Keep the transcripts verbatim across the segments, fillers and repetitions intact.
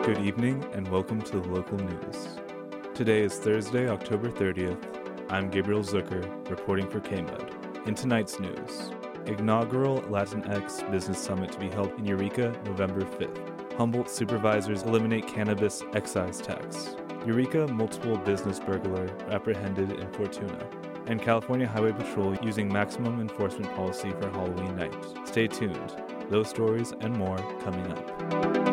Good evening and welcome to the local news. Today is Thursday, October thirtieth. I'm Gabriel Zucker, reporting for K M U D. In tonight's news, inaugural Latinx Business Summit to be held in Eureka, November fifth. Humboldt supervisors eliminate cannabis excise tax. Eureka multiple business burglar apprehended in Fortuna. And California Highway Patrol using maximum enforcement policy for Halloween night. Stay tuned. Those stories and more coming up.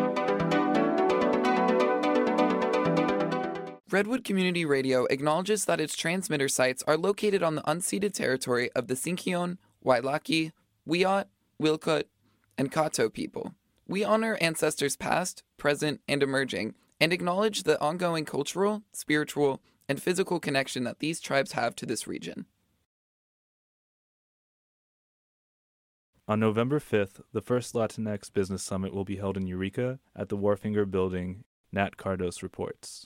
Redwood Community Radio acknowledges that its transmitter sites are located on the unceded territory of the Sinkyone, Wailaki, Wiyot, Wilkut, and Kato people. We honor ancestors past, present, and emerging, and acknowledge the ongoing cultural, spiritual, and physical connection that these tribes have to this region. On November fifth, the first Latinx Business Summit will be held in Eureka at the Warfinger Building, Nat Cardos reports.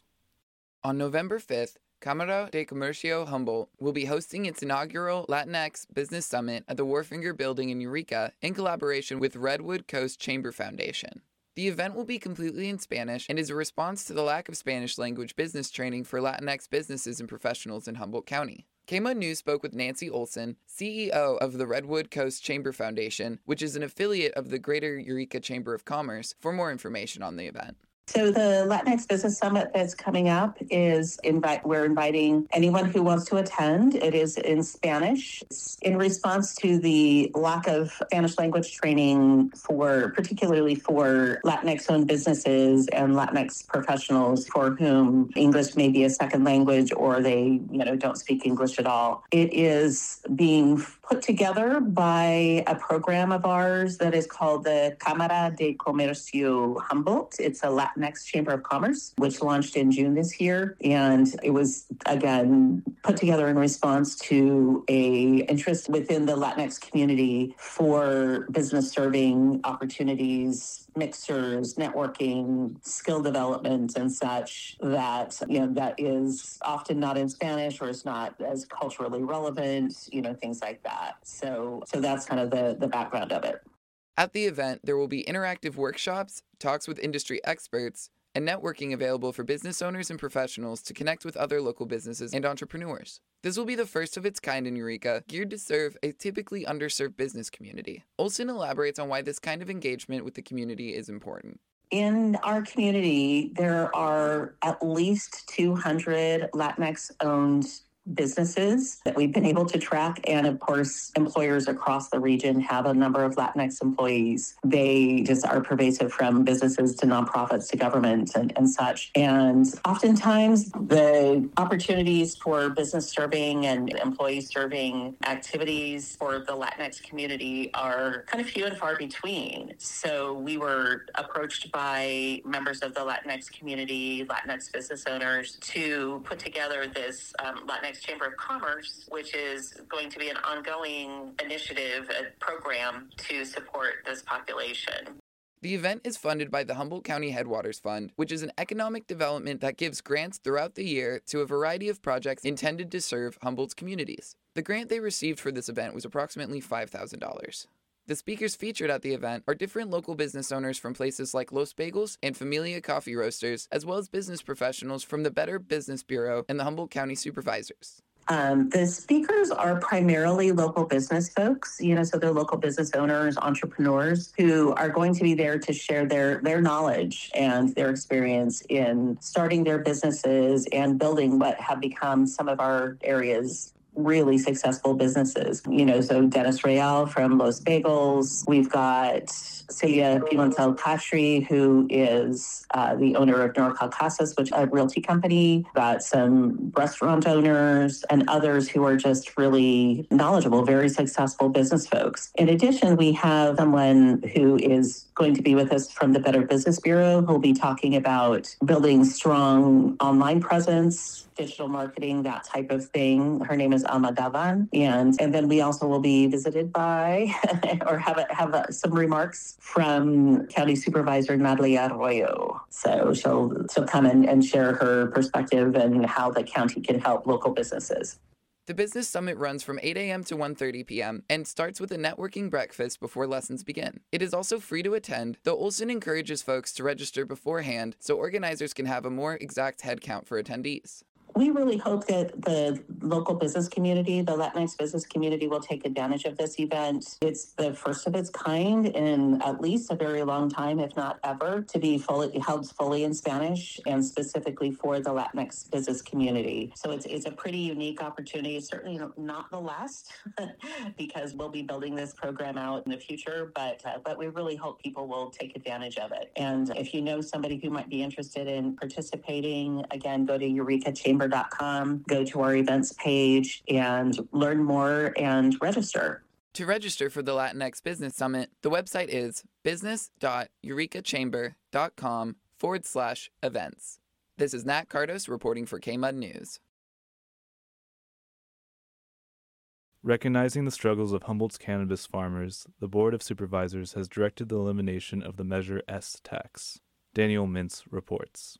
On November fifth, Cámara de Comercio Humboldt will be hosting its inaugural Latinx Business Summit at the Warfinger Building in Eureka in collaboration with Redwood Coast Chamber Foundation. The event will be completely in Spanish and is a response to the lack of Spanish language business training for Latinx businesses and professionals in Humboldt County. K M U D News spoke with Nancy Olson, C E O of the Redwood Coast Chamber Foundation, which is an affiliate of the Greater Eureka Chamber of Commerce, for more information on the event. So the Latinx Business Summit that's coming up is invite. We're inviting anyone who wants to attend. It is in Spanish. It's in response to the lack of Spanish language training for, particularly for Latinx-owned businesses and Latinx professionals for whom English may be a second language or they, you know, don't speak English at all. It is being put together by a program of ours that is called the Cámara de Comercio Humboldt. It's a Latinx Chamber of Commerce, which launched in June this year. And it was, again, put together in response to a interest within the Latinx community for business serving opportunities, mixers, networking, skill development, and such that, you know, that is often not in Spanish or is not as culturally relevant, you know, things like that. So, so that's kind of the, the background of it. At the event, there will be interactive workshops, talks with industry experts, and networking available for business owners and professionals to connect with other local businesses and entrepreneurs. This will be the first of its kind in Eureka, geared to serve a typically underserved business community. Olson elaborates on why this kind of engagement with the community is important. In our community, there are at least two hundred Latinx-owned businesses that we've been able to track. And of course, employers across the region have a number of Latinx employees. They just are pervasive from businesses to nonprofits to government and, and such. And oftentimes the opportunities for business serving and employee serving activities for the Latinx community are kind of few and far between. So we were approached by members of the Latinx community, Latinx business owners, to put together this um, Latinx Chamber of Commerce, which is going to be an ongoing initiative, a program to support this population. The event is funded by the Humboldt County Headwaters Fund, which is an economic development that gives grants throughout the year to a variety of projects intended to serve Humboldt's communities. The grant they received for this event was approximately five thousand dollars. The speakers featured at the event are different local business owners from places like Los Bagels and Familia Coffee Roasters, as well as business professionals from the Better Business Bureau and the Humboldt County Supervisors. Um, the speakers are primarily local business folks, you know, so they're local business owners, entrepreneurs who are going to be there to share their, their knowledge and their experience in starting their businesses and building what have become some of our area's really successful businesses. You know, so Dennis Real from Los Bagels. We've got Celia Pimentel Castri, who is uh, the owner of NorCalCasas, which is a realty company. We've got some restaurant owners and others who are just really knowledgeable, very successful business folks. In addition, we have someone who is going to be with us from the Better Business Bureau, who'll be talking about building strong online presence, digital marketing, that type of thing. Her name is Alma Davan. And, and then we also will be visited by or have a, have a, some remarks from County Supervisor Natalie Arroyo. So she'll, she'll come in and share her perspective and how the county can help local businesses. The Business Summit runs from eight a.m. to one thirty p.m. and starts with a networking breakfast before lessons begin. It is also free to attend, though Olson encourages folks to register beforehand so organizers can have a more exact head count for attendees. We really hope that the local business community, the Latinx business community, will take advantage of this event. It's the first of its kind in at least a very long time, if not ever, to be fully held fully in Spanish and specifically for the Latinx business community. So it's it's a pretty unique opportunity. Certainly not the last, because we'll be building this program out in the future. But uh, but we really hope people will take advantage of it. And if you know somebody who might be interested in participating, again, go to eureka chamber dot com, go to our events page, and learn more and register. To register for the Latinx Business Summit, the website is business.eurekachamber.com forward slash events. This is Nat Cardos reporting for K M U D News. Recognizing the struggles of Humboldt's cannabis farmers, the Board of Supervisors has directed the elimination of the Measure S tax. Daniel Mintz reports.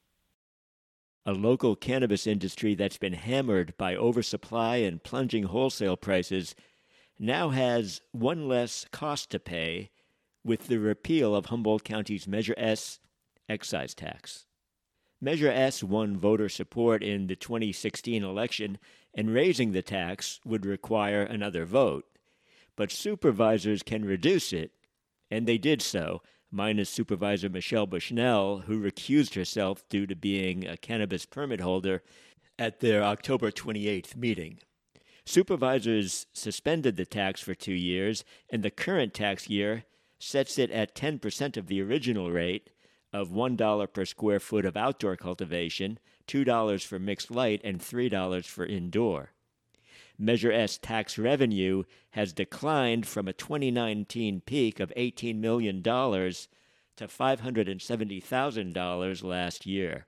A local cannabis industry that's been hammered by oversupply and plunging wholesale prices now has one less cost to pay with the repeal of Humboldt County's Measure S excise tax. Measure S won voter support in the twenty sixteen election, and raising the tax would require another vote. But supervisors can reduce it, and they did so, minus Supervisor Michelle Bushnell, who recused herself due to being a cannabis permit holder at their October twenty-eighth meeting. Supervisors suspended the tax for two years, and the current tax year sets it at ten percent of the original rate of one dollar per square foot of outdoor cultivation, two dollars for mixed light, and three dollars for indoor. Measure S tax revenue has declined from a twenty nineteen peak of eighteen million dollars to five hundred seventy thousand dollars last year.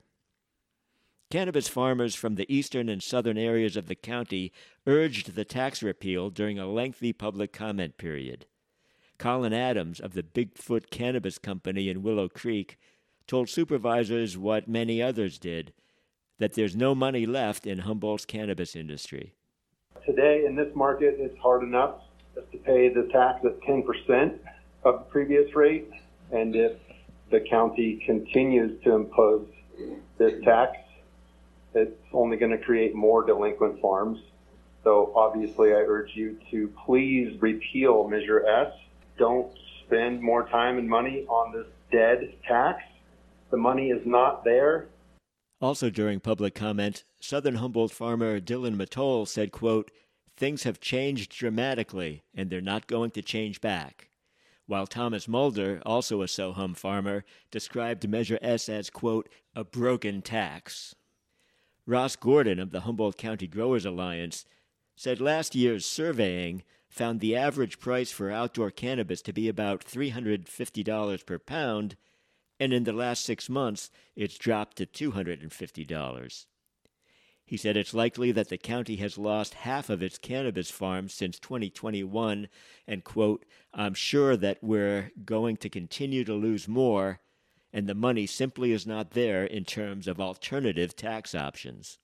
Cannabis farmers from the eastern and southern areas of the county urged the tax repeal during a lengthy public comment period. Colin Adams of the Bigfoot Cannabis Company in Willow Creek told supervisors what many others did, that there's no money left in Humboldt's cannabis industry. Today, in this market, it's hard enough just to pay the tax at ten percent of the previous rate. And if the county continues to impose this tax, it's only going to create more delinquent farms. So obviously, I urge you to please repeal Measure S. Don't spend more time and money on this dead tax. The money is not there. Also during public comment, Southern Humboldt farmer Dylan Mattoll said, quote, "Things have changed dramatically, and they're not going to change back." While Thomas Mulder, also a SoHum farmer, described Measure S as, quote, "a broken tax." Ross Gordon of the Humboldt County Growers Alliance said last year's surveying found the average price for outdoor cannabis to be about three hundred fifty dollars per pound, and in the last six months, it's dropped to two hundred fifty dollars. He said it's likely that the county has lost half of its cannabis farms since twenty twenty-one, and, quote, "I'm sure that we're going to continue to lose more, and the money simply is not there in terms of alternative tax options."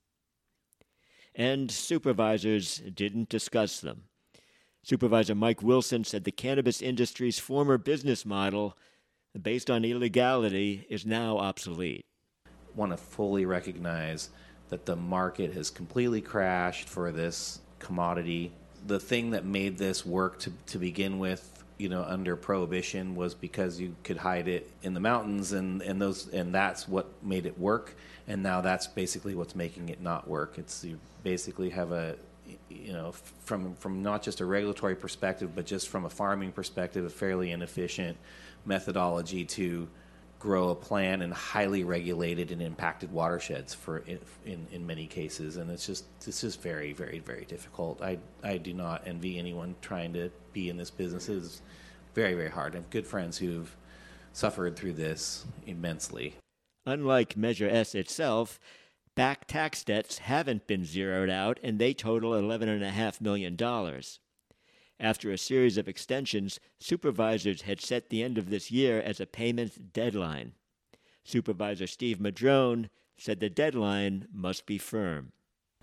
And supervisors didn't discuss them. Supervisor Mike Wilson said the cannabis industry's former business model, based on illegality, is now obsolete. I want to fully recognize that the market has completely crashed for this commodity. The thing that made this work to, to begin with, you know, under Prohibition was because you could hide it in the mountains, and, and those and that's what made it work. And now that's basically what's making it not work. It's you basically have a, you know, from from not just a regulatory perspective, but just from a farming perspective, a fairly inefficient methodology to grow a plant in highly regulated and impacted watersheds for in, in, in many cases. And it's just, this is very, very, very difficult. I, I do not envy anyone trying to be in this business. It is very, very hard. I have good friends who've suffered through this immensely. Unlike Measure S itself, back tax debts haven't been zeroed out, and they total eleven point five million dollars. After a series of extensions, supervisors had set the end of this year as a payment deadline. Supervisor Steve Madrone said the deadline must be firm.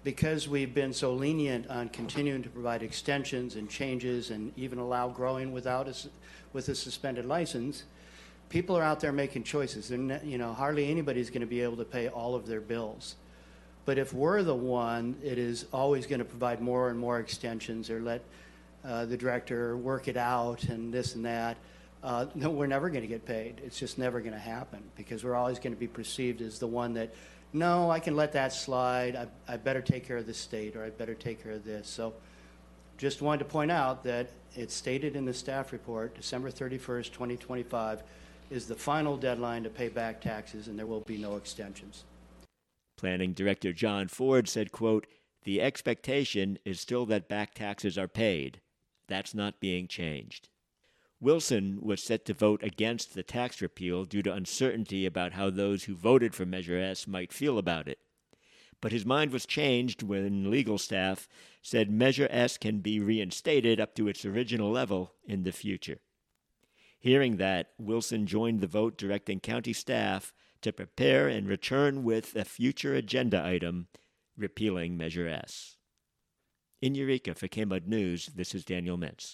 because we've been so lenient on continuing to provide extensions and changes and even allow growing without a, with a suspended license, people are out there making choices. They're, you know, hardly anybody's going to be able to pay all of their bills. But if we're the one, it is always going to provide more and more extensions or let uh, the director work it out and this and that. Uh, no, we're never going to get paid. It's just never going to happen because we're always going to be perceived as the one that, no, I can let that slide. I, I better take care of the state, or I better take care of this. So just wanted to point out that it's stated in the staff report, December thirty-first, twenty twenty-five is the final deadline to pay back taxes, and there will be no extensions. Planning Director John Ford said, quote, "The expectation is still that back taxes are paid. That's not being changed." Wilson was set to vote against the tax repeal due to uncertainty about how those who voted for Measure S might feel about it. But his mind was changed when legal staff said Measure S can be reinstated up to its original level in the future. Hearing that, Wilson joined the vote directing county staff to prepare and return with a future agenda item repealing Measure S. In Eureka for K M U D News, this is Daniel Mintz.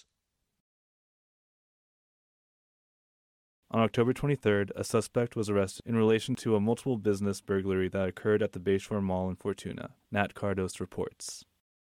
On October twenty-third, a suspect was arrested in relation to a multiple business burglary that occurred at the Bayshore Mall in Fortuna. Nat Cardos reports.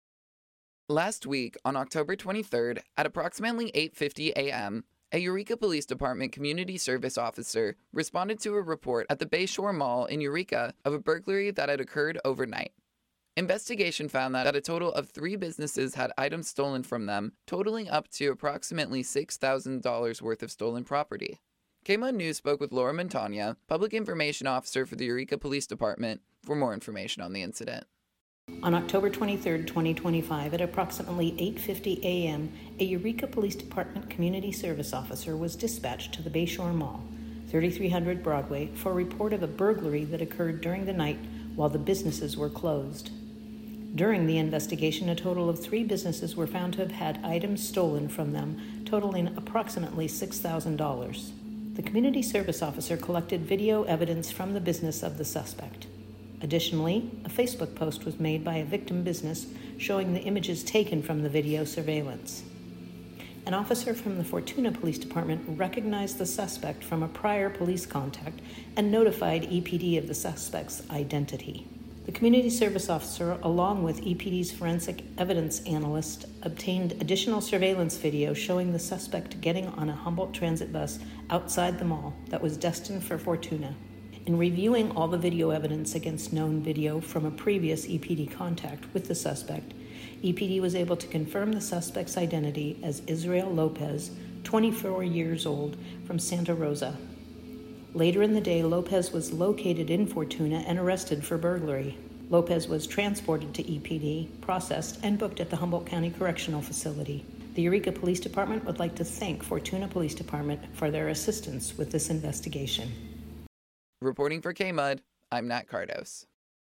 Last week, on October twenty-third, at approximately eight fifty a.m., a Eureka Police Department community service officer responded to a report at the Bayshore Mall in Eureka of a burglary that had occurred overnight. Investigation found that a total of three businesses had items stolen from them, totaling up to approximately six thousand dollars worth of stolen property. K M U D News spoke with Laura Montagna, Public Information Officer for the Eureka Police Department, for more information on the incident. On October twenty-third, twenty twenty-five, at approximately eight fifty a.m., a Eureka Police Department community service officer was dispatched to the Bayshore Mall, thirty-three hundred Broadway, for a report of a burglary that occurred during the night while the businesses were closed. During the investigation, a total of three businesses were found to have had items stolen from them, totaling approximately six thousand dollars. The community service officer collected video evidence from the business of the suspect. Additionally, a Facebook post was made by a victim business showing the images taken from the video surveillance. An officer from the Fortuna Police Department recognized the suspect from a prior police contact and notified E P D of the suspect's identity. The community service officer, along with E P D's forensic evidence analyst, obtained additional surveillance video showing the suspect getting on a Humboldt transit bus outside the mall that was destined for Fortuna. In reviewing all the video evidence against known video from a previous E P D contact with the suspect, E P D was able to confirm the suspect's identity as Israel Lopez, twenty-four years old, from Santa Rosa. Later in the day, Lopez was located in Fortuna and arrested for burglary. Lopez was transported to E P D, processed, and booked at the Humboldt County Correctional Facility. The Eureka Police Department would like to thank Fortuna Police Department for their assistance with this investigation. Reporting for K M U D, I'm Nat Cardos.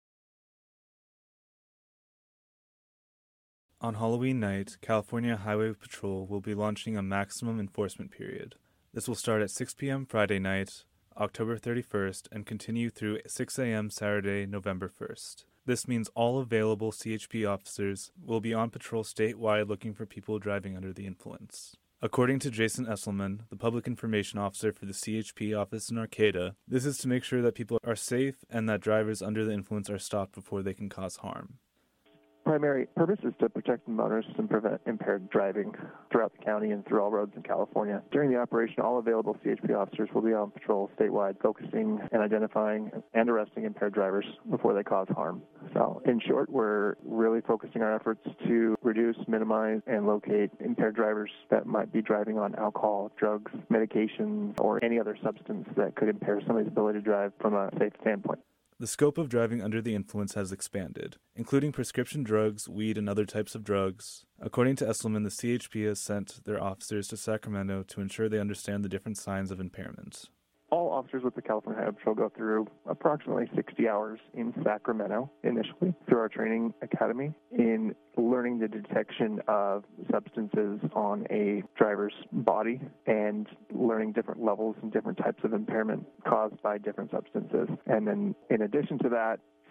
On Halloween night, California Highway Patrol will be launching a maximum enforcement period. This will start at six p.m. Friday night, October thirty-first, and continue through six a.m. Saturday, November first. This means all available C H P officers will be on patrol statewide looking for people driving under the influence. According to Jason Esselman, the Public Information Officer for the C H P office in Arcata, this is to make sure that people are safe and that drivers under the influence are stopped before they can cause harm. Primary purpose is to protect motorists and prevent impaired driving throughout the county and through all roads in California. During the operation, all available C H P officers will be on patrol statewide, focusing and identifying and arresting impaired drivers before they cause harm. So, in short, we're really focusing our efforts to reduce, minimize, and locate impaired drivers that might be driving on alcohol, drugs, medications, or any other substance that could impair somebody's ability to drive from a safe standpoint. The scope of driving under the influence has expanded, including prescription drugs, weed, and other types of drugs. According to Esselman, the C H P has sent their officers to Sacramento to ensure they understand the different signs of impairment. All officers with the California Highway Patrol go through approximately sixty hours in Sacramento initially through our training academy in learning the detection of substances on a driver's body and learning different levels and different types of impairment caused by different substances. And then in addition to that,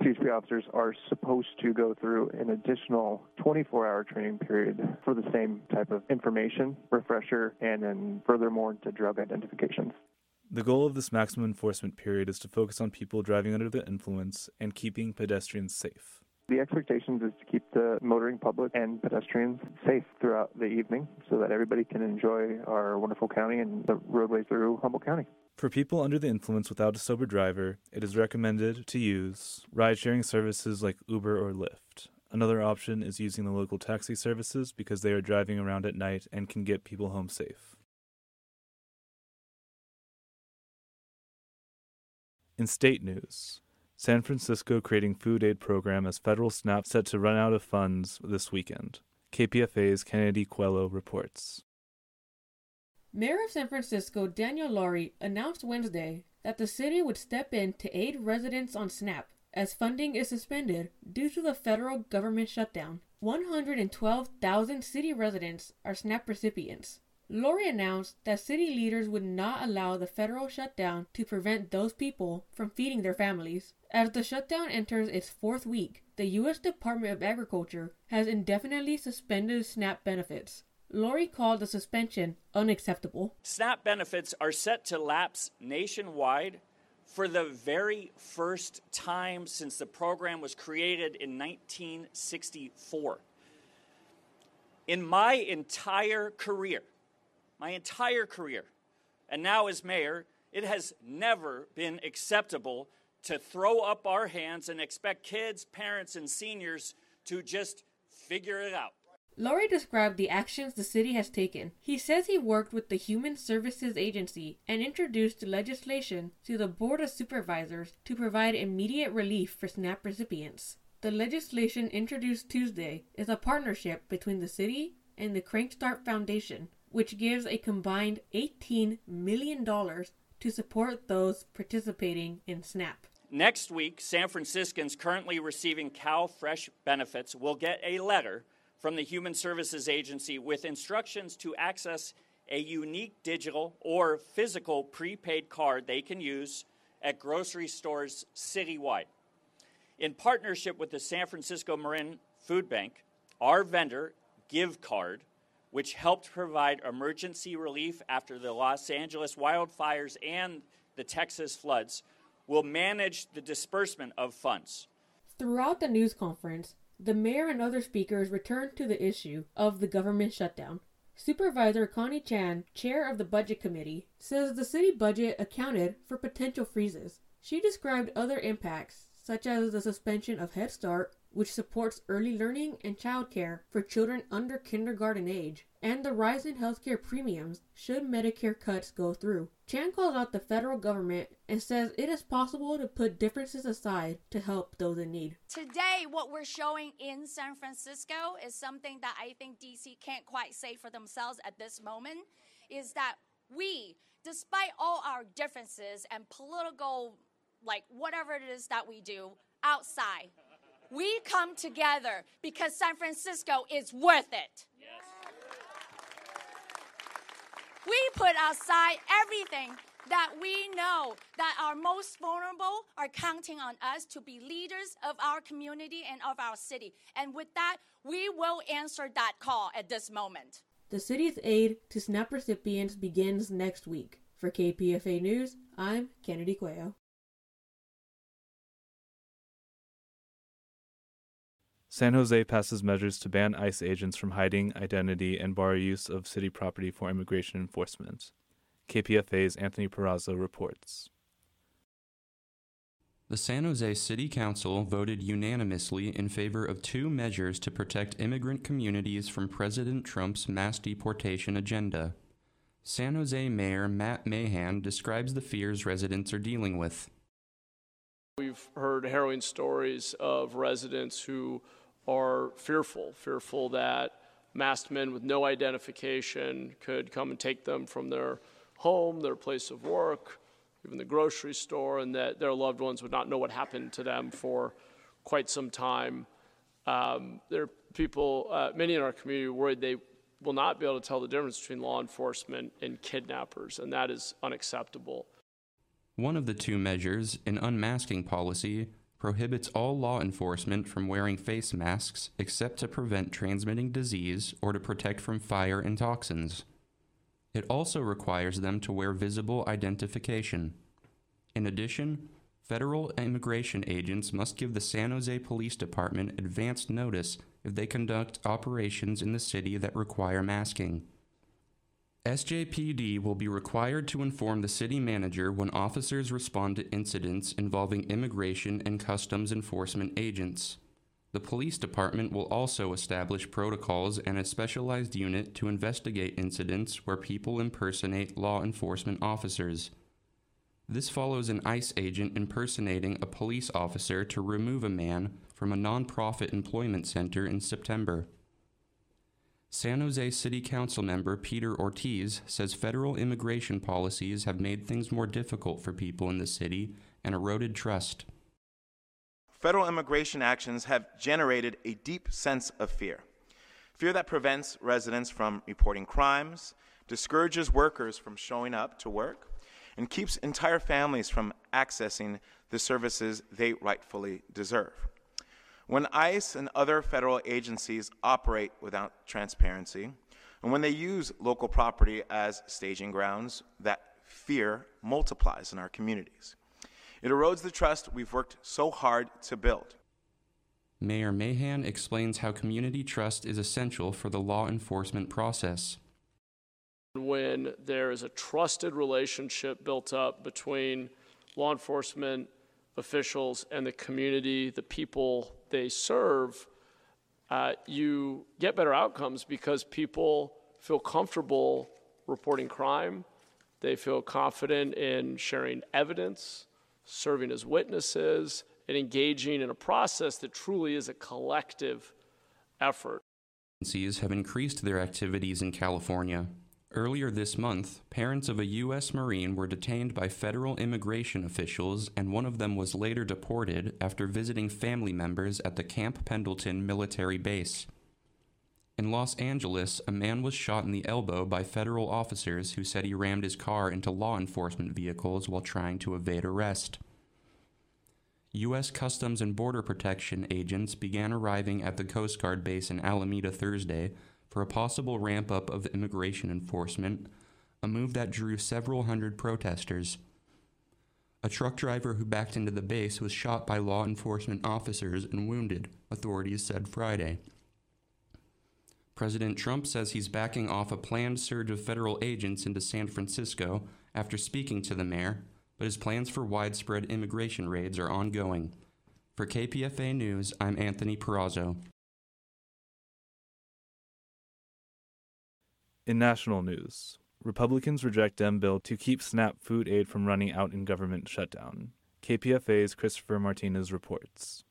C H P officers are supposed to go through an additional twenty-four hour training period for the same type of information, refresher, and then furthermore into drug identifications. The goal of this maximum enforcement period is to focus on people driving under the influence and keeping pedestrians safe. The expectations is to keep the motoring public and pedestrians safe throughout the evening so that everybody can enjoy our wonderful county and the roadway through Humboldt County. For people under the influence without a sober driver, it is recommended to use ride-sharing services like Uber or Lyft. Another option is using the local taxi services because they are driving around at night and can get people home safe. In state news, San Francisco creating food aid program as federal SNAP set to run out of funds this weekend. K P F A's Kennedy Coelho reports. Mayor of San Francisco Daniel Lurie announced Wednesday that the city would step in to aid residents on SNAP as funding is suspended due to the federal government shutdown. one hundred twelve thousand city residents are SNAP recipients. Lurie announced that city leaders would not allow the federal shutdown to prevent those people from feeding their families. As the shutdown enters its fourth week, the U S Department of Agriculture has indefinitely suspended SNAP benefits. Lurie called the suspension unacceptable. SNAP benefits are set to lapse nationwide for the very first time since the program was created in nineteen sixty-four. In my entire career, my entire career, and now as mayor, it has never been acceptable to throw up our hands and expect kids, parents, and seniors to just figure it out. Lurie described the actions the city has taken. He says he worked with the Human Services Agency and introduced legislation to the Board of Supervisors to provide immediate relief for SNAP recipients. The legislation introduced Tuesday is a partnership between the city and the Crankstart Foundation, which gives a combined eighteen million dollars to support those participating in SNAP. Next week, San Franciscans currently receiving CalFresh benefits will get a letter from the Human Services Agency with instructions to access a unique digital or physical prepaid card they can use at grocery stores citywide. In partnership with the San Francisco Marin Food Bank, our vendor, GiveCard, which helped provide emergency relief after the Los Angeles wildfires and the Texas floods, will manage the disbursement of funds. Throughout the news conference, the mayor and other speakers returned to the issue of the government shutdown. Supervisor Connie Chan, chair of the Budget Committee, says the city budget accounted for potential freezes. She described other impacts, such as the suspension of Head Start, which supports early learning and childcare for children under kindergarten age, and the rise in healthcare premiums should Medicare cuts go through. Chan calls out the federal government and says it is possible to put differences aside to help those in need. Today, what we're showing in San Francisco is something that I think D C can't quite say for themselves at this moment, is that we, despite all our differences and political, like whatever it is that we do outside, we come together because San Francisco is worth it. Yes. We put aside everything that we know that our most vulnerable are counting on us to be leaders of our community and of our city. And with that, we will answer that call at this moment. The city's aid to SNAP recipients begins next week. For K P F A News, I'm Kennedy Coelho. San Jose passes measures to ban ICE agents from hiding identity and bar use of city property for immigration enforcement. K P F A's Anthony Perazzo reports. The San Jose City Council voted unanimously in favor of two measures to protect immigrant communities from President Trump's mass deportation agenda. San Jose Mayor Matt Mahan describes the fears residents are dealing with. We've heard harrowing stories of residents who are fearful, fearful that masked men with no identification could come and take them from their home, their place of work, even the grocery store, and that their loved ones would not know what happened to them for quite some time. Um, there are people, uh, many in our community, worried they will not be able to tell the difference between law enforcement and kidnappers, and that is unacceptable. One of the two measures, an unmasking policy, prohibits all law enforcement from wearing face masks except to prevent transmitting disease or to protect from fire and toxins. It also requires them to wear visible identification. In addition, federal immigration agents must give the San Jose Police Department advance notice if they conduct operations in the city that require masking. S J P D will be required to inform the city manager when officers respond to incidents involving immigration and customs enforcement agents. The police department will also establish protocols and a specialized unit to investigate incidents where people impersonate law enforcement officers. This follows an ICE agent impersonating a police officer to remove a man from a nonprofit employment center in September. San Jose City Council member Peter Ortiz says federal immigration policies have made things more difficult for people in the city and eroded trust. Federal immigration actions have generated a deep sense of fear. Fear that prevents residents from reporting crimes, discourages workers from showing up to work, and keeps entire families from accessing the services they rightfully deserve. When ICE and other federal agencies operate without transparency, and when they use local property as staging grounds, that fear multiplies in our communities. It erodes the trust we've worked so hard to build. Mayor Mahan explains how community trust is essential for the law enforcement process. When there is a trusted relationship built up between law enforcement officials and the community, the people they serve, uh, you get better outcomes because people feel comfortable reporting crime. They feel confident in sharing evidence, serving as witnesses, and engaging in a process that truly is a collective effort. Agencies have increased their activities in California. Earlier this month, parents of a U S Marine were detained by federal immigration officials, and one of them was later deported after visiting family members at the Camp Pendleton military base. In Los Angeles, a man was shot in the elbow by federal officers who said he rammed his car into law enforcement vehicles while trying to evade arrest. U S Customs and Border Protection agents began arriving at the Coast Guard base in Alameda Thursday for a possible ramp-up of immigration enforcement, a move that drew several hundred protesters. A truck driver who backed into the base was shot by law enforcement officers and wounded, authorities said Friday. President Trump says he's backing off a planned surge of federal agents into San Francisco after speaking to the mayor, but his plans for widespread immigration raids are ongoing. For K P F A News, I'm Anthony Perazzo. In national news, Republicans reject Dem bill to keep SNAP food aid from running out in government shutdown. K P F A's Christopher Martinez reports.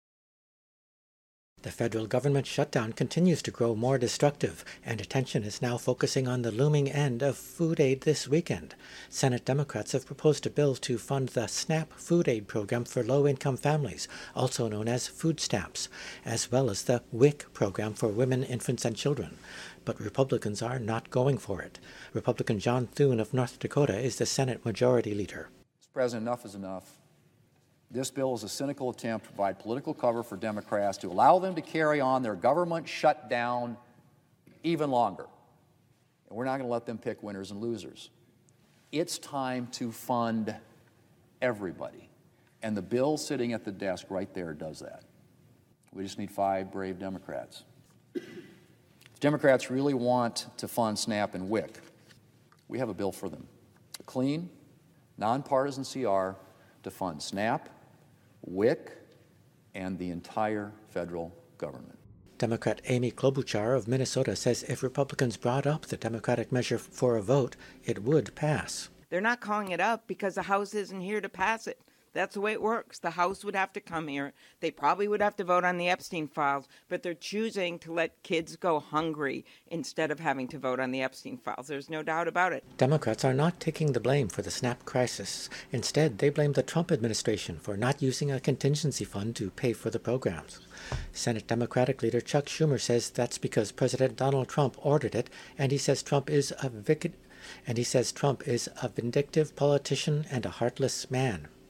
The federal government shutdown continues to grow more destructive, and attention is now focusing on the looming end of food aid this weekend. Senate Democrats have proposed a bill to fund the SNAP food aid program for low-income families, also known as food stamps, as well as the W I C program for women, infants, and children. But Republicans are not going for it. Republican John Thune of North Dakota is the Senate Majority Leader. Mister President, enough is enough. This bill is a cynical attempt to provide political cover for Democrats to allow them to carry on their government shutdown even longer. And we're not going to let them pick winners and losers. It's time to fund everybody. And the bill sitting at the desk right there does that. We just need five brave Democrats. If Democrats really want to fund SNAP and W I C, we have a bill for them. A clean, nonpartisan C R to fund SNAP, W I C, and the entire federal government. Democrat Amy Klobuchar of Minnesota says if Republicans brought up the Democratic measure for a vote, it would pass. They're not calling it up because the House isn't here to pass it. That's the way it works. The House would have to come here. They probably would have to vote on the Epstein files, but they're choosing to let kids go hungry instead of having to vote on the Epstein files. There's no doubt about it. Democrats are not taking the blame for the SNAP crisis. Instead, they blame the Trump administration for not using a contingency fund to pay for the programs. Senate Democratic leader Chuck Schumer says that's because President Donald Trump ordered it, and he says Trump is a vic- and he says Trump is a vindictive politician and a heartless man.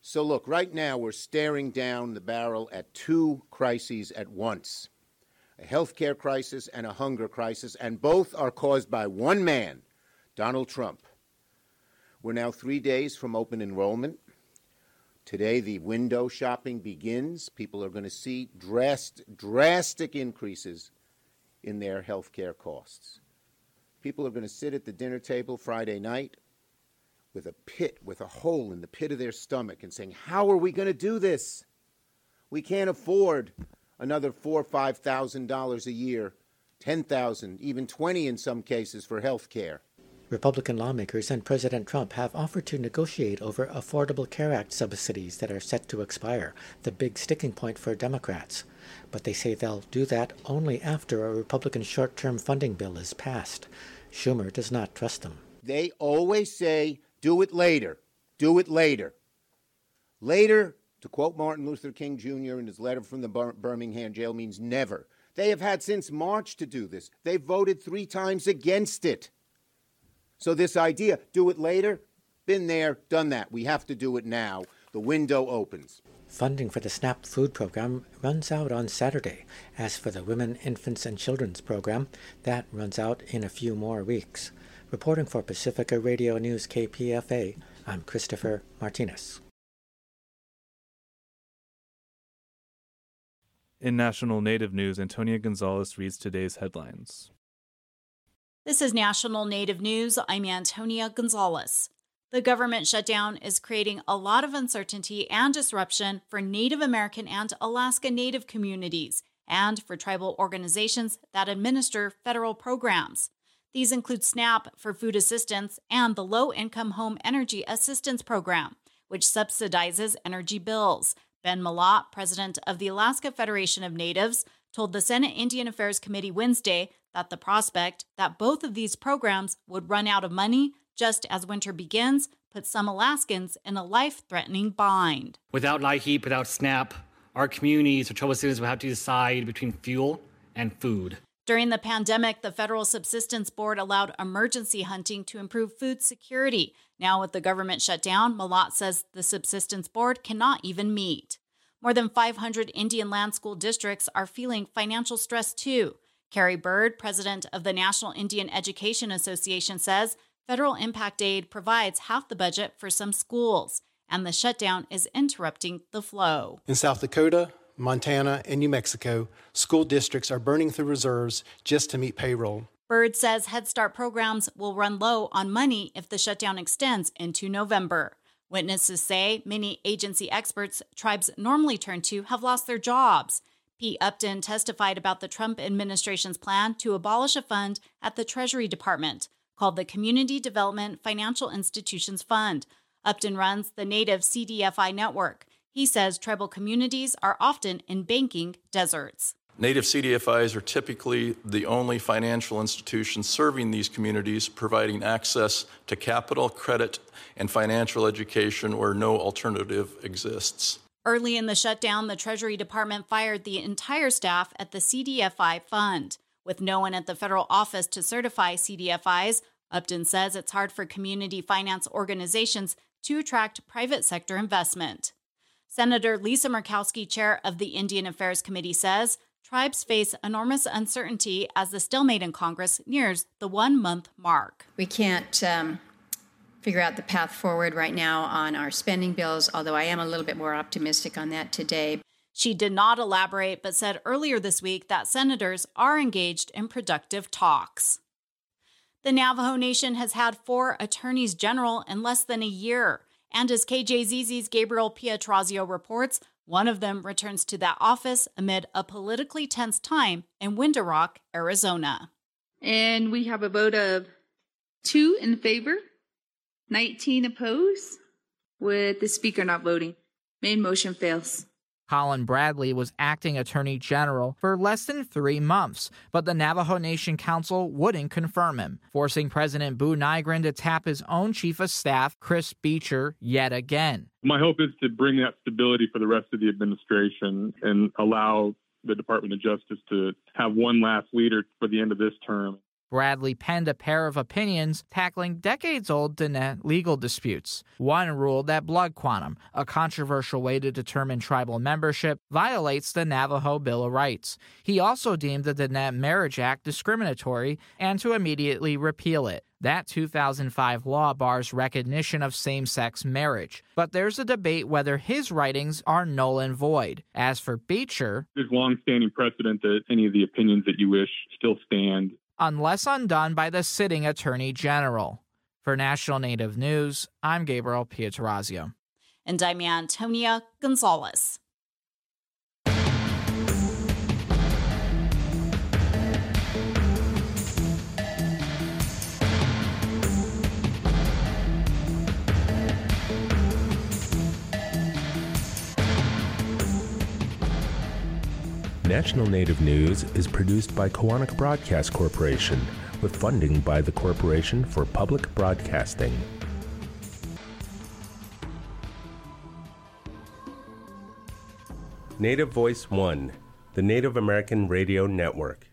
So look, right now we're staring down the barrel at two crises at once, a healthcare crisis and a hunger crisis, and both are caused by one man, Donald Trump. We're now three days from open enrollment. Today, the window shopping begins. People are going to see drast- drastic increases in their health care costs. People are going to sit at the dinner table Friday night with a pit, with a hole in the pit of their stomach and saying, how are we going to do this? We can't afford another four or five thousand dollars a year, ten thousand, even twenty in some cases for health care. Republican lawmakers and President Trump have offered to negotiate over Affordable Care Act subsidies that are set to expire, the big sticking point for Democrats. But they say they'll do that only after a Republican short-term funding bill is passed. Schumer does not trust them. They always say, do it later, do it later. Later, to quote Martin Luther King Junior in his letter from the Bir- Birmingham jail, means never. They have had since March to do this. They've voted three times against it. So this idea, do it later, been there, done that. We have to do it now. The window opens. Funding for the SNAP food program runs out on Saturday. As for the Women, Infants, and Children's program, that runs out in a few more weeks. Reporting for Pacifica Radio News K P F A, I'm Christopher Martinez. In national Native news, Antonia Gonzalez reads today's headlines. This is National Native News. I'm Antonia Gonzalez. The government shutdown is creating a lot of uncertainty and disruption for Native American and Alaska Native communities and for tribal organizations that administer federal programs. These include SNAP for food assistance and the Low-Income Home Energy Assistance Program, which subsidizes energy bills. Ben Malott, president of the Alaska Federation of Natives, told the Senate Indian Affairs Committee Wednesday that the prospect that both of these programs would run out of money just as winter begins puts some Alaskans in a life-threatening bind. Without LIHEAP, without SNAP, our communities or tribal citizens will have to decide between fuel and food. During the pandemic, the Federal Subsistence Board allowed emergency hunting to improve food security. Now with the government shutdown, Malott says the Subsistence Board cannot even meet. More than five hundred Indian land school districts are feeling financial stress too. Carrie Bird, president of the National Indian Education Association, says federal impact aid provides half the budget for some schools, and the shutdown is interrupting the flow. In South Dakota, Montana, and New Mexico, school districts are burning through reserves just to meet payroll. Bird says Head Start programs will run low on money if the shutdown extends into November. Witnesses say many agency experts tribes normally turn to have lost their jobs. Pete Upton testified about the Trump administration's plan to abolish a fund at the Treasury Department called the Community Development Financial Institutions Fund. Upton runs the Native C D F I network. He says tribal communities are often in banking deserts. Native C D F Is are typically the only financial institutions serving these communities, providing access to capital, credit, and financial education where no alternative exists. Early in the shutdown, the Treasury Department fired the entire staff at the C D F I fund. With no one at the federal office to certify C D F Is, Upton says it's hard for community finance organizations to attract private sector investment. Senator Lisa Murkowski, chair of the Indian Affairs Committee, says tribes face enormous uncertainty as the stalemate in Congress nears the one-month mark. We can't um, figure out the path forward right now on our spending bills, although I am a little bit more optimistic on that today. She did not elaborate, but said earlier this week that senators are engaged in productive talks. The Navajo Nation has had four attorneys general in less than a year. And as K J Z Z's Gabriel Pietrazio reports, one of them returns to that office amid a politically tense time in Window Rock, Arizona. And we have a vote of two in favor, nineteen opposed, with the speaker not voting. Main motion fails. Colin Bradley was acting attorney general for less than three months, but the Navajo Nation Council wouldn't confirm him, forcing President Boo Nygren to tap his own chief of staff, Chris Beecher, yet again. My hope is to bring that stability for the rest of the administration and allow the Department of Justice to have one last leader for the end of this term. Bradley penned a pair of opinions tackling decades-old Diné legal disputes. One ruled that blood quantum, a controversial way to determine tribal membership, violates the Navajo Bill of Rights. He also deemed the Diné Marriage Act discriminatory and to immediately repeal it. That two thousand five law bars recognition of same-sex marriage, but there's a debate whether his writings are null and void. As for Beecher, there's long-standing precedent that any of the opinions that you wish still stand, unless undone by the sitting Attorney General. For National Native News, I'm Gabriel Pietrorazio. And I'm Antonia Gonzalez. National Native News is produced by Koahnic Broadcast Corporation, with funding by the Corporation for Public Broadcasting. Native Voice One, the Native American Radio Network.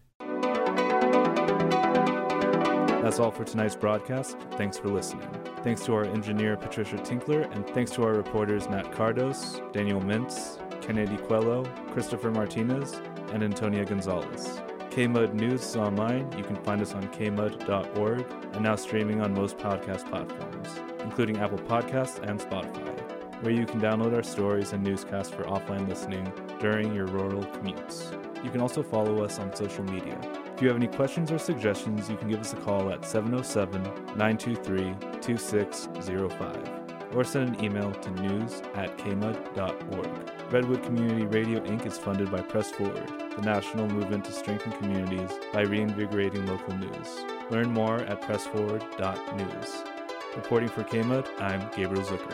That's all for tonight's broadcast. Thanks for listening. Thanks to our engineer, Patricia Tinkler, and thanks to our reporters, Matt Cardos, Daniel Mintz, Kennedy Quello, Christopher Martinez, and Antonia Gonzalez. K M U D News is online. You can find us on k m u d dot org and now streaming on most podcast platforms, including Apple Podcasts and Spotify, where you can download our stories and newscasts for offline listening during your rural commutes. You can also follow us on social media. If you have any questions or suggestions, you can give us a call at seven oh seven, nine two three, two six oh five or send an email to news at k m u d dot org. Redwood Community Radio Incorporated is funded by Press Forward, the national movement to strengthen communities by reinvigorating local news. Learn more at press forward dot news. Reporting for K M U D, I'm Gabriel Zucker.